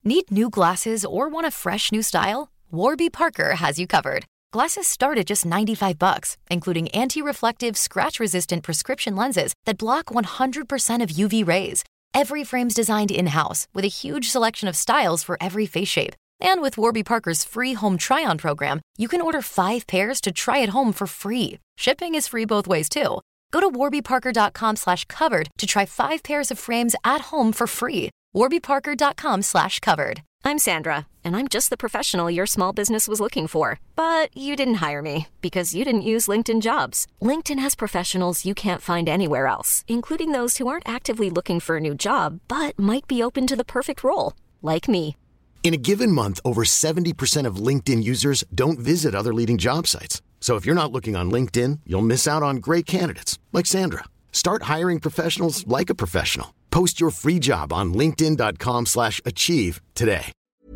Need new glasses or want a fresh new style? Warby Parker has you covered. Glasses start at just $95, including anti-reflective, scratch-resistant prescription lenses that block 100% of UV rays. Every frame's designed in-house with a huge selection of styles for every face shape. And with Warby Parker's free home try-on program, you can order 5 pairs to try at home for free. Shipping is free both ways, too. Go to warbyparker.com/covered to try 5 pairs of frames at home for free. warbyparker.com/covered. I'm Sandra, and I'm just the professional your small business was looking for. But you didn't hire me because you didn't use LinkedIn Jobs. LinkedIn has professionals you can't find anywhere else, including those who aren't actively looking for a new job, but might be open to the perfect role, like me. In a given month, over 70% of LinkedIn users don't visit other leading job sites. So if you're not looking on LinkedIn, you'll miss out on great candidates like Sandra. Start hiring professionals like a professional. Post your free job on linkedin.com/achieve today.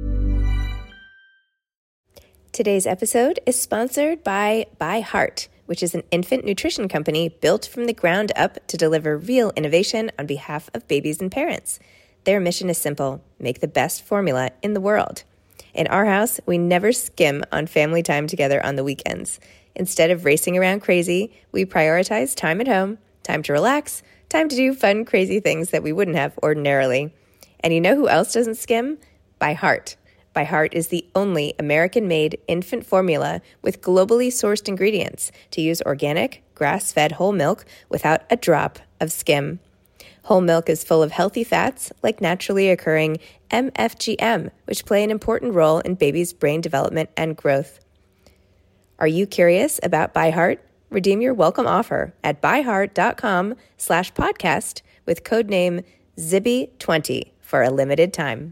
Today's episode is sponsored by ByHeart, which is an infant nutrition company built from the ground up to deliver real innovation on behalf of babies and parents. Their mission is simple: make the best formula in the world. In our house, we never skim on family time together on the weekends. Instead of racing around crazy, we prioritize time at home, time to relax, time to do fun, crazy things that we wouldn't have ordinarily. And you know who else doesn't skim? ByHeart. ByHeart is the only American-made infant formula with globally sourced ingredients to use organic, grass-fed whole milk without a drop of skim. Whole milk is full of healthy fats like naturally occurring MFGM, which play an important role in babies' brain development and growth. Are you curious about ByHeart? Redeem your welcome offer at byheart.com/podcast with codename Zibby20 for a limited time.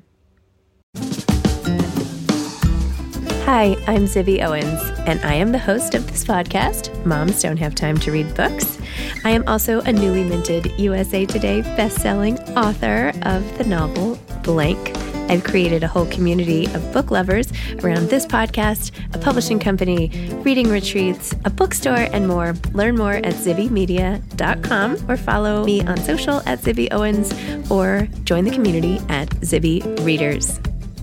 Hi, I'm Zibby Owens, and I am the host of this podcast, Moms Don't Have Time to Read Books. I am also a newly minted USA Today bestselling author of the novel Blank. I've created a whole community of book lovers around this podcast, a publishing company, reading retreats, a bookstore, and more. Learn more at zibbymedia.com or follow me on social at Zibby Owens or join the community at Zibby Readers.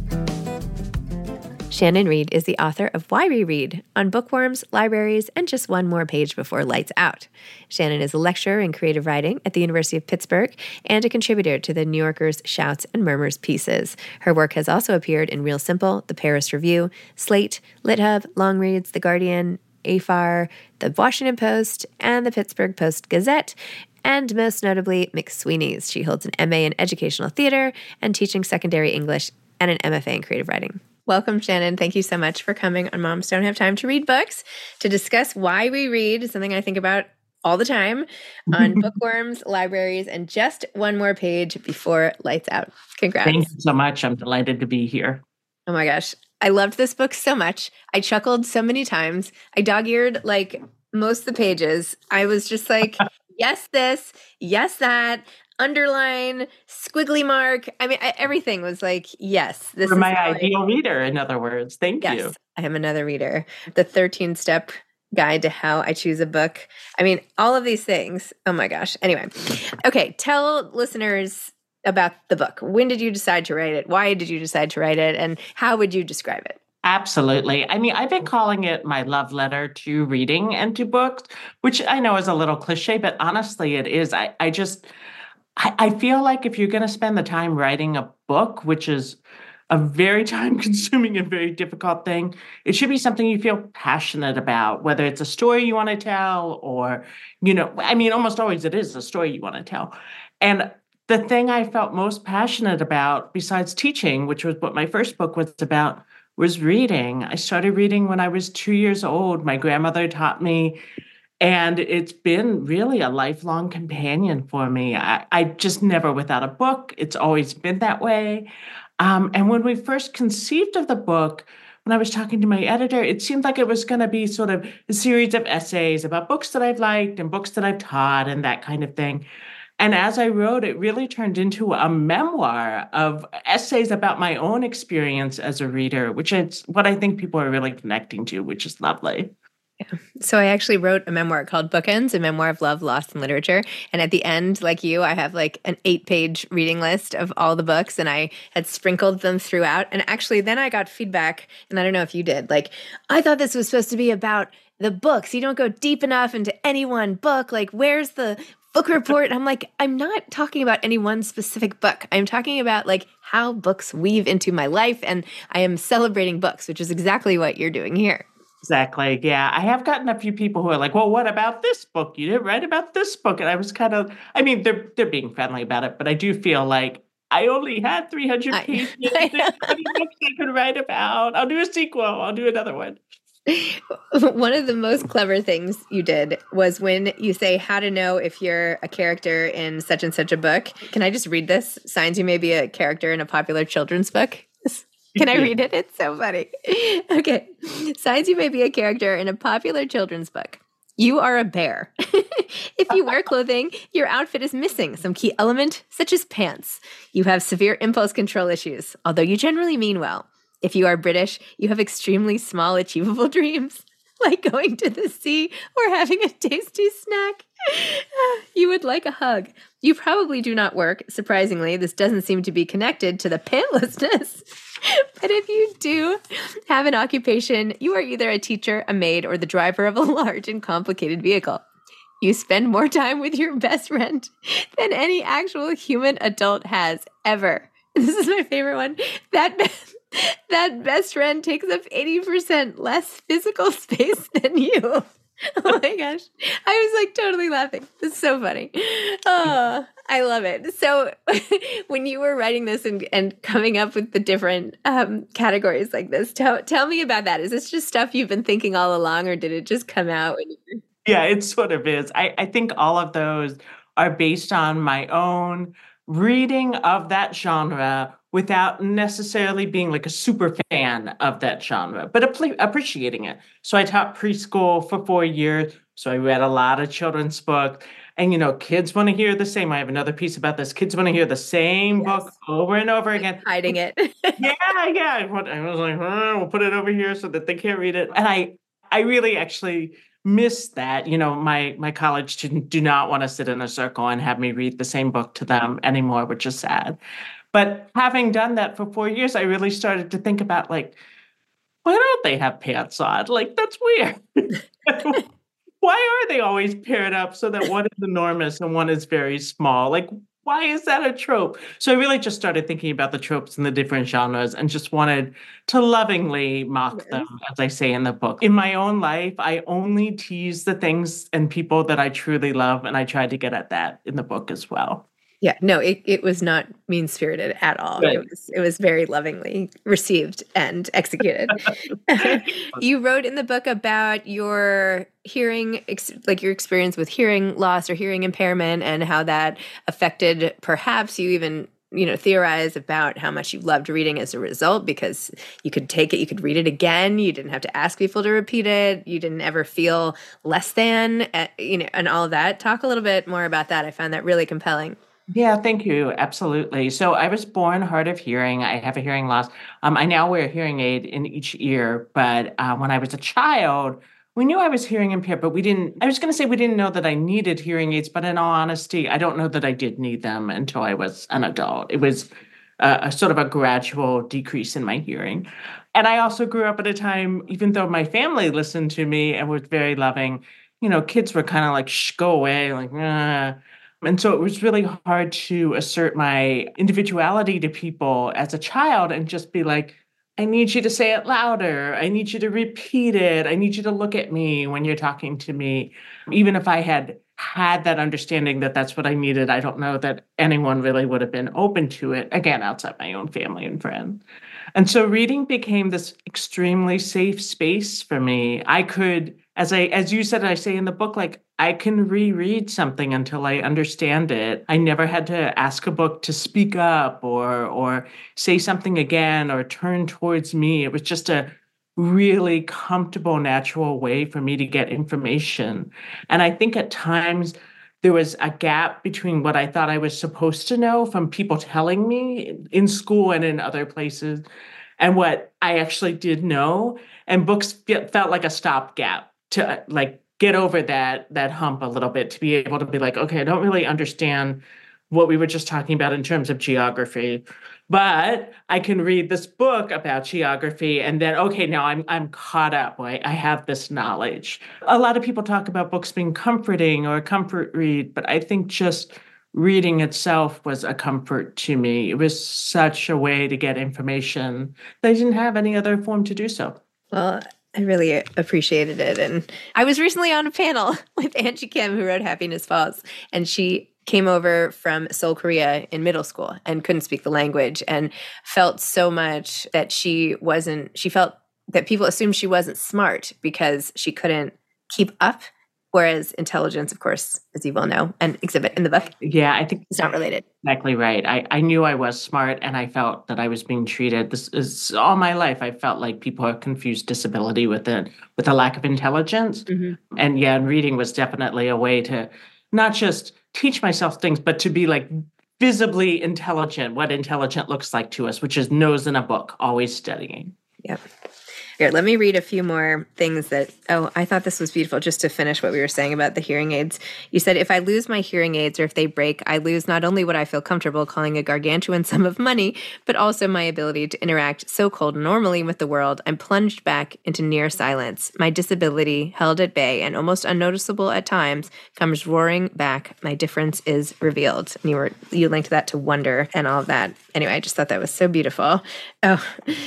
Shannon Reed is the author of Why We Read on bookworms, libraries, and just one more page before lights out. Shannon is a lecturer in creative writing at the University of Pittsburgh and a contributor to the New Yorker's Shouts and Murmurs pieces. Her work has also appeared in Real Simple, The Paris Review, Slate, LitHub, Long Reads, The Guardian, AFAR, The Washington Post, and the Pittsburgh Post-Gazette, and most notably, McSweeney's. She holds an MA in Educational Theater and teaching secondary English and an MFA in creative writing. Welcome, Shannon. Thank you so much for coming on Moms Don't Have Time to Read Books to discuss why we read, something I think about all the time, on bookworms, libraries, and just one more page before lights out. Congrats. Thank you so much. I'm delighted to be here. Oh my gosh. I loved this book so much. I chuckled so many times. I dog-eared like most of the pages. I was just like, yes, this, yes, that. Underline, squiggly mark. I mean, everything was like, yes, this You're is my ideal reader, in other words. Thank you. Yes, I am another reader. The 13-step guide to how I choose a book. I mean, all of these things. Oh my gosh. Anyway, okay, tell listeners about the book. When did you decide to write it? Why did you decide to write it? And how would you describe it? Absolutely. I mean, I've been calling it my love letter to reading and to books, which I know is a little cliche, but honestly, it is. I feel like if you're going to spend the time writing a book, which is a very time-consuming and very difficult thing, it should be something you feel passionate about, whether it's a story you want to tell or, I mean, almost always it is a story you want to tell. And the thing I felt most passionate about, besides teaching, which was what my first book was about, was reading. I started reading when I was 2 years old. My grandmother taught me. And it's been really a lifelong companion for me. I just never without a book. It's always been that way. And when we first conceived of the book, when I was talking to my editor, it seemed like it was going to be sort of a series of essays about books that I've liked and books that I've taught and that kind of thing. And as I wrote, it really turned into a memoir of essays about my own experience as a reader, which is what I think people are really connecting to, which is lovely. So I actually wrote a memoir called Bookends, a memoir of love, loss, and literature. And at the end, like you, I have like an 8-page reading list of all the books, and I had sprinkled them throughout. And actually, then I got feedback, and I don't know if you did, like, I thought this was supposed to be about the books. You don't go deep enough into any one book. Like, where's the book report? And I'm like, I'm not talking about any one specific book. I'm talking about like how books weave into my life, and I am celebrating books, which is exactly what you're doing here. Exactly. Yeah. I have gotten a few people who are like, well, what about this book? You didn't write about this book. And I was kind of, I mean, they're being friendly about it, but I do feel like I only had 300 pages. There's 20 books I could write about. I'll do a sequel. I'll do another one. One of the most clever things you did was when you say how to know if you're a character in such and such a book. Can I just read this? Signs you may be a character in a popular children's book. Can I read it? It's so funny. Okay. Signs you may be a character in a popular children's book. You are a bear. If you wear clothing, your outfit is missing some key element, such as pants. You have severe impulse control issues, although you generally mean well. If you are British, you have extremely small, achievable dreams, like going to the sea or having a tasty snack. You would like a hug. You probably do not work. Surprisingly, this doesn't seem to be connected to the pantlessness. But if you do have an occupation, you are either a teacher, a maid, or the driver of a large and complicated vehicle. You spend more time with your best friend than any actual human adult has ever. This is my favorite one. That best friend takes up 80% less physical space than you. Oh my gosh. I was like totally laughing. It's so funny. Oh, I love it. So when you were writing this and coming up with the different categories like this, tell me about that. Is this just stuff you've been thinking all along, or did it just come out? Yeah, it sort of is. I think all of those are based on my own reading of that genre without necessarily being like a super fan of that genre, but appreciating it. So I taught preschool for 4 years. So I read a lot of children's books. And, kids want to hear the same. I have another piece about this. Kids want to hear the same book over and over again. Hiding it. Yeah. I was like, we'll put it over here so that they can't read it. And I really actually miss that. My college students do not want to sit in a circle and have me read the same book to them anymore, which is sad. But having done that for 4 years, I really started to think about, like, why don't they have pants on? Like, that's weird. Why are they always paired up so that one is enormous and one is very small? Like, why is that a trope? So I really just started thinking about the tropes in the different genres and just wanted to lovingly mock them, as I say in the book. In my own life, I only tease the things and people that I truly love, and I tried to get at that in the book as well. Yeah, no, it was not mean-spirited at all. Right. It was very lovingly received and executed. You wrote in the book about your hearing, like your experience with hearing loss or hearing impairment, and how that affected, perhaps you even, theorize about how much you loved reading as a result, because you could take it, you could read it again. You didn't have to ask people to repeat it. You didn't ever feel less than, and all of that. Talk a little bit more about that. I found that really compelling. Yeah, thank you. Absolutely. So I was born hard of hearing. I have a hearing loss. I now wear a hearing aid in each ear, but when I was a child, we knew I was hearing impaired, but we didn't know that I needed hearing aids, but in all honesty, I don't know that I did need them until I was an adult. It was a sort of a gradual decrease in my hearing. And I also grew up at a time, even though my family listened to me and was very loving, kids were kind of like, shh, go away, like, nah. And so it was really hard to assert my individuality to people as a child and just be like, I need you to say it louder. I need you to repeat it. I need you to look at me when you're talking to me. Even if I had that understanding that that's what I needed, I don't know that anyone really would have been open to it, again, outside my own family and friends. And so reading became this extremely safe space for me. I could, as you said, I say in the book, like, I can reread something until I understand it. I never had to ask a book to speak up or say something again or turn towards me. It was just a really comfortable, natural way for me to get information. And I think at times there was a gap between what I thought I was supposed to know from people telling me in school and in other places and what I actually did know. And books felt like a stopgap to get over that hump a little bit, to be able to be like, okay, I don't really understand what we were just talking about in terms of geography, but I can read this book about geography and then, okay, now I'm caught up. I have this knowledge. A lot of people talk about books being comforting or a comfort read, but I think just reading itself was a comfort to me. It was such a way to get information that I didn't have any other form to do so. Well, I really appreciated it. And I was recently on a panel with Angie Kim, who wrote Happiness Falls, and she came over from Seoul, Korea in middle school and couldn't speak the language and felt so much that she felt that people assumed she wasn't smart because she couldn't keep up. Whereas intelligence, of course, as you well know, and exhibit in the book. Yeah, I think it's not related. Exactly right. I knew I was smart and I felt that I was being treated. This is all my life. I felt like people have confused disability with a lack of intelligence. Mm-hmm. And yeah, and reading was definitely a way to not just teach myself things, but to be visibly intelligent, what intelligent looks like to us, which is nose in a book, always studying. Yep. Here, let me read a few more things I thought this was beautiful, just to finish what we were saying about the hearing aids. You said, if I lose my hearing aids or if they break, I lose not only what I feel comfortable calling a gargantuan sum of money, but also my ability to interact so cold normally with the world. I'm plunged back into near silence. My disability, held at bay and almost unnoticeable at times, comes roaring back. My difference is revealed. And you linked that to wonder and all of that. Anyway, I just thought that was so beautiful. Oh,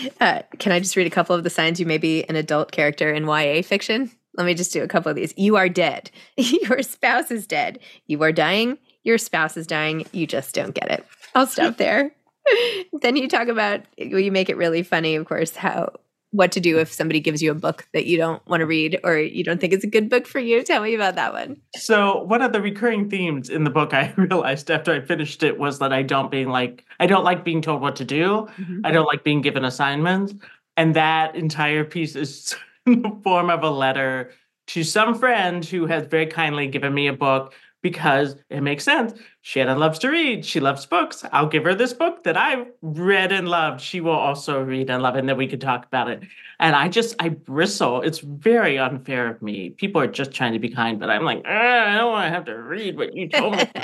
can I just read a couple of the signs you may be an adult character in YA fiction? Let me just do a couple of these. You are dead. Your spouse is dead. You are dying. Your spouse is dying. You just don't get it. I'll stop there. Then you talk about, you make it really funny, of course, what to do if somebody gives you a book that you don't want to read or you don't think it's a good book for you. Tell me about that one. So one of the recurring themes in the book I realized after I finished it was that I don't like being told what to do. Mm-hmm. I don't like being given assignments. And that entire piece is in the form of a letter to some friend who has very kindly given me a book because it makes sense. Shannon loves to read. She loves books. I'll give her this book that I've read and loved. She will also read and love it, and then we can talk about it. And I bristle. It's very unfair of me. People are just trying to be kind, but I'm like, I don't want to have to read what you told me.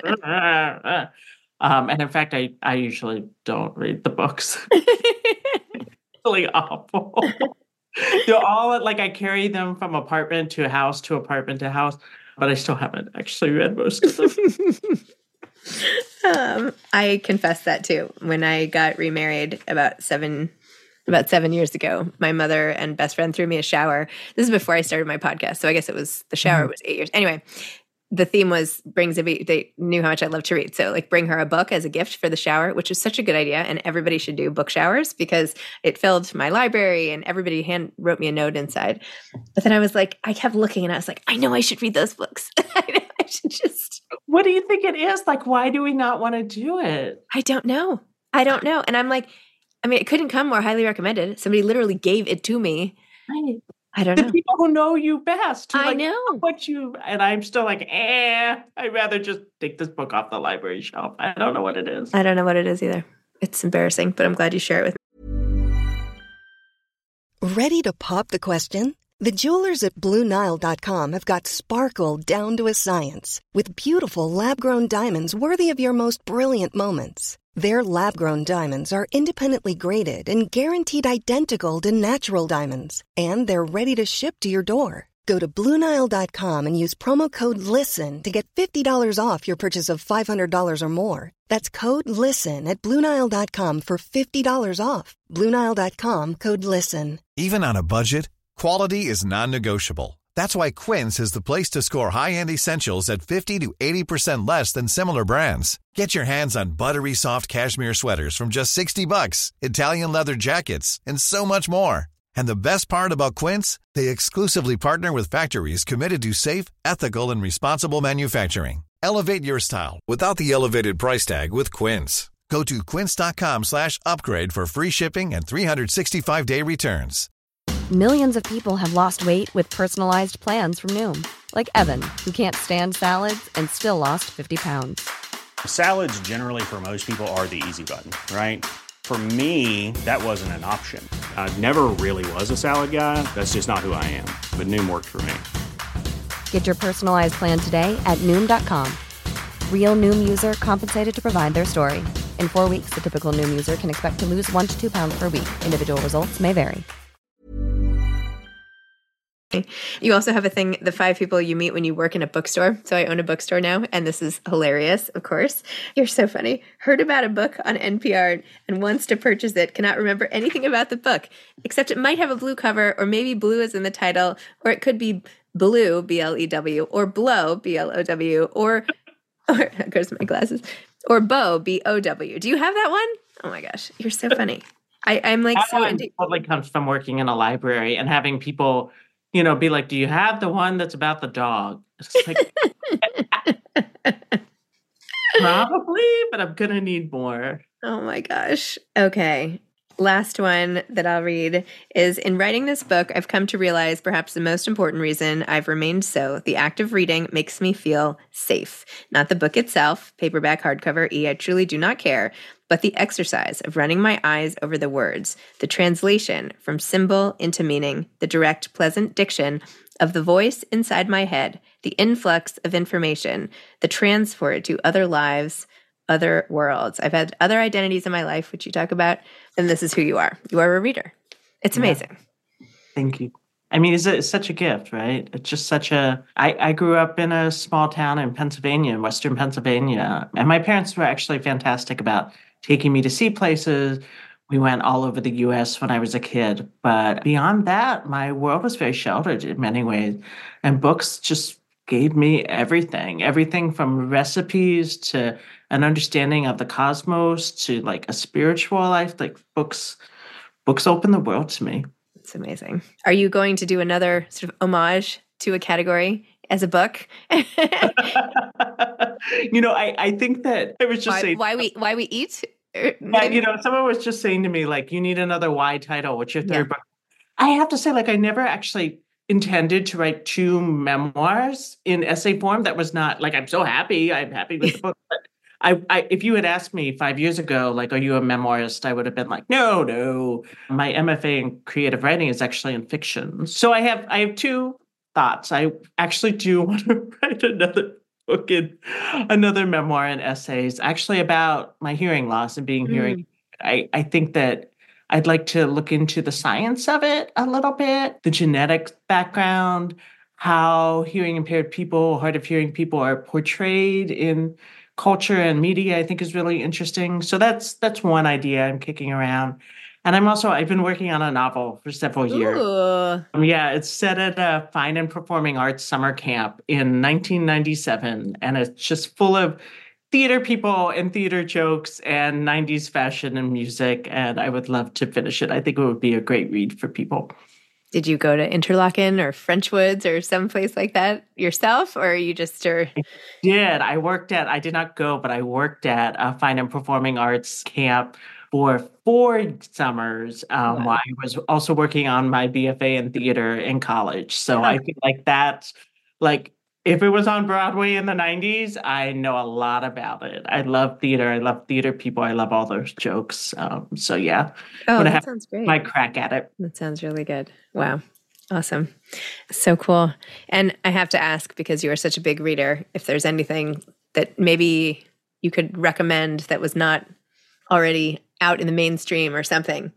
And in fact, I usually don't read the books. Really awful. They're all I carry them from apartment to house to apartment to house, but I still haven't actually read most of them. I confess that too. When I got remarried about 7 years ago, my mother and best friend threw me a shower. This is before I started my podcast, so I guess the shower was 8 years. Anyway, the theme was they knew how much I love to read. So bring her a book as a gift for the shower, which is such a good idea. And everybody should do book showers because it filled my library and everybody wrote me a note inside. But then I was like, I kept looking and I was like, I know I should read those books. I know I should just. What do you think it is? Why do we not want to do it? I don't know. And I'm like, it couldn't come more highly recommended. Somebody literally gave it to me. Right. I don't know. The people who know you best. I know. And I'm still I'd rather just take this book off the library shelf. I don't know what it is. I don't know what it is either. It's embarrassing, but I'm glad you share it with me. Ready to pop the question? The jewelers at BlueNile.com have got sparkle down to a science with beautiful lab-grown diamonds worthy of your most brilliant moments. Their lab-grown diamonds are independently graded and guaranteed identical to natural diamonds. And they're ready to ship to your door. Go to BlueNile.com and use promo code LISTEN to get $50 off your purchase of $500 or more. That's code LISTEN at BlueNile.com for $50 off. BlueNile.com, code LISTEN. Even on a budget, quality is non-negotiable. That's why Quince is the place to score high-end essentials at 50 to 80% less than similar brands. Get your hands on buttery soft cashmere sweaters from just $60, Italian leather jackets, and so much more. And the best part about Quince, they exclusively partner with factories committed to safe, ethical, and responsible manufacturing. Elevate your style without the elevated price tag with Quince. Go to quince.com/upgrade for free shipping and 365-day returns. Millions of people have lost weight with personalized plans from Noom. Like Evan, who can't stand salads and still lost 50 pounds. Salads generally for most people are the easy button, right? For me, that wasn't an option. I never really was a salad guy. That's just not who I am. But Noom worked for me. Get your personalized plan today at Noom.com. Real Noom user compensated to provide their story. In 4 weeks, the typical Noom user can expect to lose 1 to 2 pounds per week. Individual results may vary. You also have a thing, the 5 people you meet when you work in a bookstore. So I own a bookstore now, and this is hilarious, of course. You're so funny. Heard about a book on NPR and wants to purchase it. Cannot remember anything about the book, except it might have a blue cover, or maybe blue is in the title, or it could be blue, B-L-E-W, or blow, B-L-O-W, or of course my glasses, or bow, B-O-W. Do you have that one? Oh my gosh, you're so funny. I'm like That so one into. probably comes from working in a library and having people, be like, "Do you have the one that's about the dog?" It's like, probably, but I'm gonna need more. Oh my gosh. Okay. Last one that I'll read is, in writing this book, I've come to realize perhaps the most important reason I've remained so. The act of reading makes me feel safe. Not the book itself, paperback, hardcover, I truly do not care, but the exercise of running my eyes over the words, the translation from symbol into meaning, the direct, pleasant diction of the voice inside my head, the influx of information, the transport to other lives, other worlds. I've had other identities in my life, which you talk about, and this is who you are. You are a reader. It's amazing. Thank you. I mean, it's such a gift, right? It's just I grew up in a small town in Pennsylvania, Western Pennsylvania, and my parents were actually fantastic about taking me to see places. We went all over the U.S. when I was a kid. But beyond that, my world was very sheltered in many ways, and books just gave me everything from recipes to an understanding of the cosmos to like a spiritual life. Like books open the world to me. It's amazing. Are you going to do another sort of homage to a category as a book? I think that I was just saying why we eat. Yeah, someone was just saying to me, like, you need another Y title. What's your third book? I have to say, like, I never actually intended to write 2 memoirs in essay form. That was not like, I'm happy with the book. But I if you had asked me 5 years ago, like, are you a memoirist? I would have been like, no. My MFA in creative writing is actually in fiction. So I have 2 thoughts. I actually do want to write another book in another memoir and essays, actually about my hearing loss and being hearing. I think that I'd like to look into the science of it a little bit, the genetic background, how hearing impaired people, hard of hearing people are portrayed in culture and media, I think is really interesting. So that's one idea I'm kicking around. And I've been working on a novel for several years. It's set at a fine and performing arts summer camp in 1997. And it's just full of theater people and theater jokes and 90s fashion and music. And I would love to finish it. I think it would be a great read for people. Did you go to Interlochen or Frenchwoods or someplace like that yourself, or you just I did not go, but I worked at a fine and performing arts camp for 4 summers while I was also working on my BFA in theater in college. So I feel like that's like, if it was on Broadway in the 90s, I know a lot about it. I love theater. I love theater people. I love all those jokes. So yeah. That sounds great. My crack at it. That sounds really good. Wow. Awesome. So cool. And I have to ask, because you are such a big reader, if there's anything that maybe you could recommend that was not already out in the mainstream or something.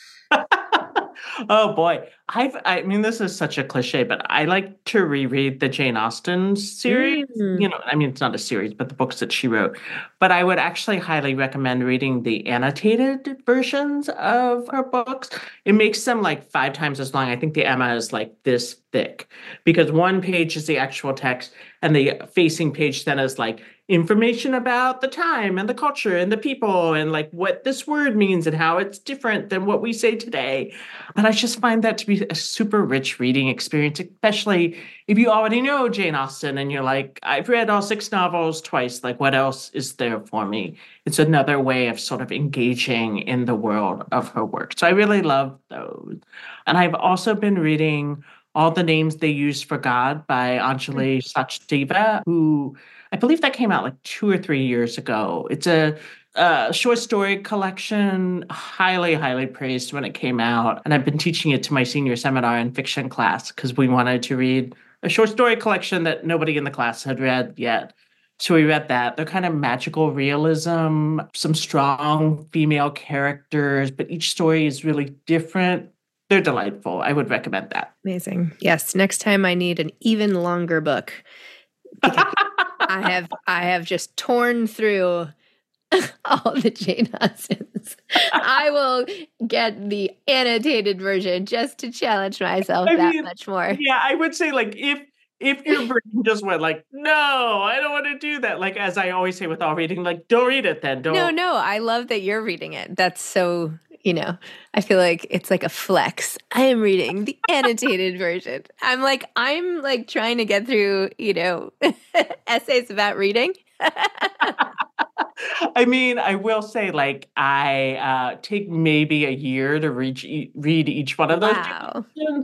Oh boy. This is such a cliche, but I like to reread the Jane Austen series. It's not a series, but the books that she wrote. But I would actually highly recommend reading the annotated versions of her books. It makes them like 5 times as long. I think the Emma is like this thick because one page is the actual text and the facing page then is like information about the time and the culture and the people and like what this word means and how it's different than what we say today. And I just find that to be a super rich reading experience, especially if you already know Jane Austen and you're like, I've read all 6 novels twice. Like, what else is there for me? It's another way of sort of engaging in the world of her work. So I really love those. And I've also been reading All the Names They Used for God by Anjali Sachdeva, who I believe that came out like 2 or 3 years ago. It's a short story collection, highly, highly praised when it came out. And I've been teaching it to my senior seminar in fiction class because we wanted to read a short story collection that nobody in the class had read yet. So we read that. They're kind of magical realism, some strong female characters, but each story is really different. They're delightful. I would recommend that. Amazing. Yes. Next time I need an even longer book. I have just torn through all the Jane Austens. I will get the annotated version just to challenge myself much more. Yeah, I would say like if your brain just went like, no, I don't want to do that. Like, as I always say with all reading, like, don't read it then. Don't. No, I love that you're reading it. That's so, I feel like it's like a flex. I am reading the annotated version. I'm like trying to get through, essays about reading. I mean, I will say, like, I take maybe a year to read each one of those. Wow.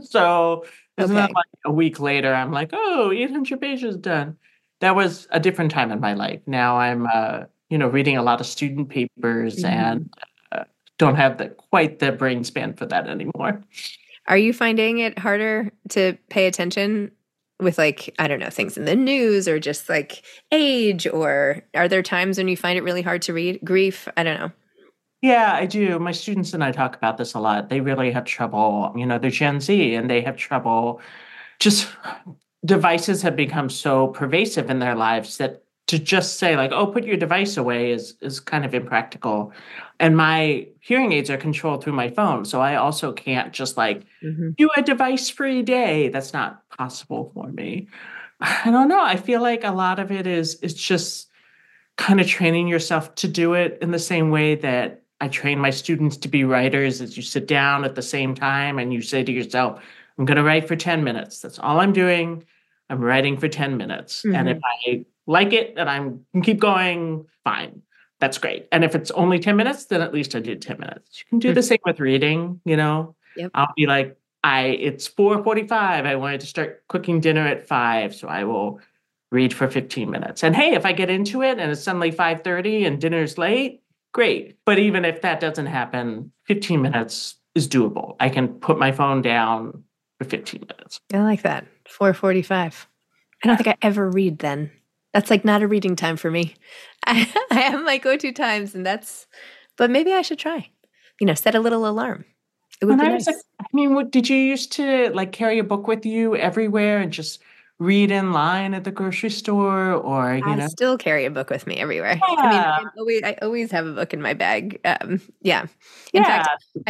So isn't that like a week later, I'm like, 800 pages done. That was a different time in my life. Now I'm, reading a lot of student papers and don't have quite the brain span for that anymore. Are you finding it harder to pay attention with, like, I don't know, things in the news or just like age, or are there times when you find it really hard to read? Grief? I don't know. Yeah, I do. My students and I talk about this a lot. They really have trouble, they're Gen Z and they have trouble. Just devices have become so pervasive in their lives that to just say like, put your device away is kind of impractical. And my hearing aids are controlled through my phone. So I also can't just like do a device-free day. That's not possible for me. I don't know. I feel like a lot of it is just kind of training yourself to do it in the same way that I train my students to be writers. As you sit down at the same time and you say to yourself, I'm going to write for 10 minutes. That's all I'm doing. I'm writing for 10 minutes. And if I like it and I can keep going, fine. That's great. And if it's only 10 minutes, then at least I did 10 minutes. You can do the same with reading, Yep. I'll be like, it's 4:45. I wanted to start cooking dinner at 5. So I will read for 15 minutes. And hey, if I get into it and it's suddenly 5:30 and dinner's late, great. But even if that doesn't happen, 15 minutes is doable. I can put my phone down for 15 minutes. I like that. 4:45. I don't think I ever read then. That's like not a reading time for me. I have my go-to times but maybe I should try, set a little alarm. It would be nice. Did you used to like carry a book with you everywhere and just read in line at the grocery store, or I still carry a book with me everywhere. Yeah. I always have a book in my bag. In fact,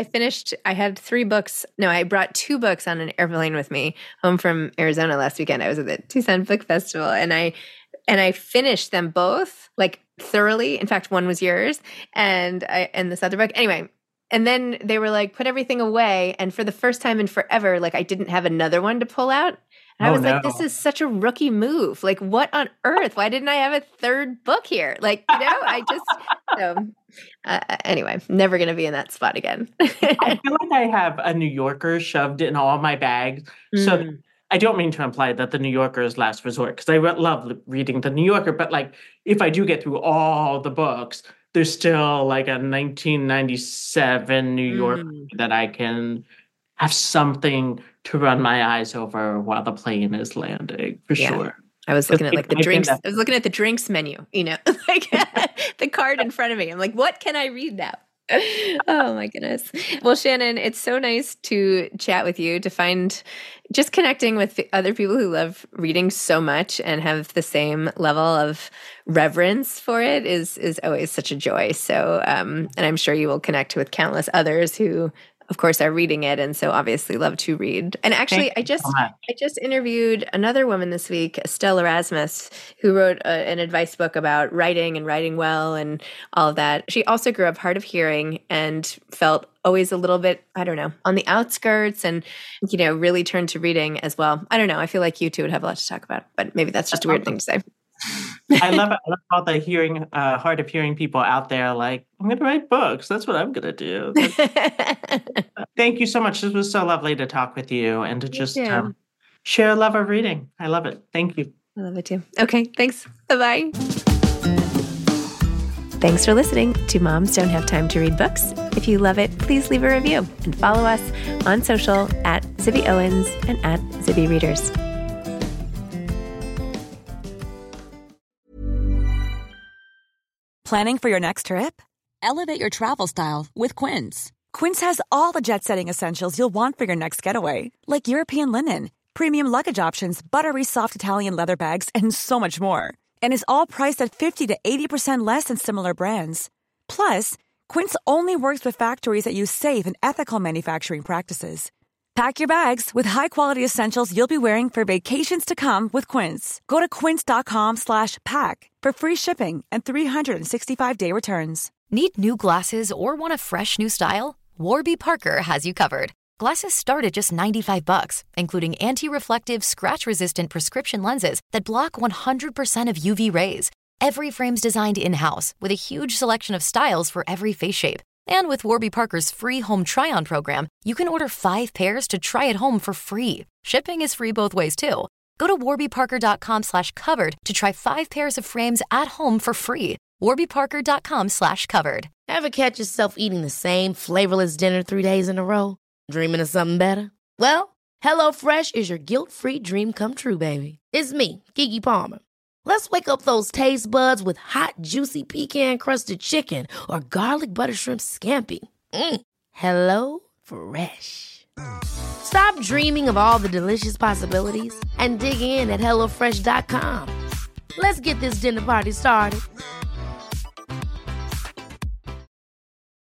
I had 3 books. No, I brought 2 books on an airplane with me home from Arizona last weekend. I was at the Tucson Book Festival and I finished them both like thoroughly. In fact, one was yours and this other book. Anyway, and then they were like, put everything away. And for the first time in forever, like I didn't have another one to pull out. And I was like, this is such a rookie move. Like, what on earth? Why didn't I have a 3rd book here? Like, anyway, never going to be in that spot again. I feel like I have a New Yorker shoved in all my bags. So I don't mean to imply that the New Yorker is last resort, because I love reading the New Yorker. But like, if I do get through all the books, there's still like a 1997 New Yorker that I can have something to run my eyes over while the plane is landing, for sure. I was looking at like the drinks. I was looking at the drinks menu, like the card in front of me. I'm like, what can I read now? Oh my goodness. Well, Shannon, it's so nice to chat with you, to find just connecting with other people who love reading so much and have the same level of reverence for it is always such a joy. So, and I'm sure you will connect with countless others who, of course, are reading it and so obviously love to read. And actually, I just interviewed another woman this week, Estelle Erasmus, who wrote an advice book about writing and writing well and all of that. She also grew up hard of hearing and felt always a little bit, I don't know, on the outskirts and, really turned to reading as well. I don't know. I feel like you two would have a lot to talk about, but maybe that's just a weird thing to say. I love it. I love all the hard of hearing people out there. Like, I'm going to write books. That's what I'm going to do. Thank you so much. This was so lovely to talk with you and to just share a love of reading. I love it. Thank you. I love it too. Okay. Thanks. Bye-bye. Thanks for listening to Moms Don't Have Time to Read Books. If you love it, please leave a review and follow us on social at Zibby Owens and at Zibby Readers. Planning for your next trip? Elevate your travel style with Quince. Quince has all the jet-setting essentials you'll want for your next getaway, like European linen, premium luggage options, buttery soft Italian leather bags, and so much more. And is all priced at 50 to 80% less than similar brands. Plus, Quince only works with factories that use safe and ethical manufacturing practices. Pack your bags with high-quality essentials you'll be wearing for vacations to come with Quince. Go to quince.com/pack for free shipping and 365-day returns. Need new glasses or want a fresh new style? Warby Parker has you covered. Glasses start at just $95, including anti-reflective, scratch-resistant prescription lenses that block 100% of UV rays. Every frame's designed in-house with a huge selection of styles for every face shape. And with Warby Parker's free home try-on program, you can order 5 pairs to try at home for free. Shipping is free both ways, too. Go to warbyparker.com/covered to try 5 pairs of frames at home for free. warbyparker.com/covered. Ever catch yourself eating the same flavorless dinner 3 days in a row? Dreaming of something better? Well, HelloFresh is your guilt-free dream come true, baby. It's me, Keke Palmer. Let's wake up those taste buds with hot, juicy pecan-crusted chicken or garlic butter shrimp scampi. HelloFresh. Stop dreaming of all the delicious possibilities and dig in at HelloFresh.com. Let's get this dinner party started.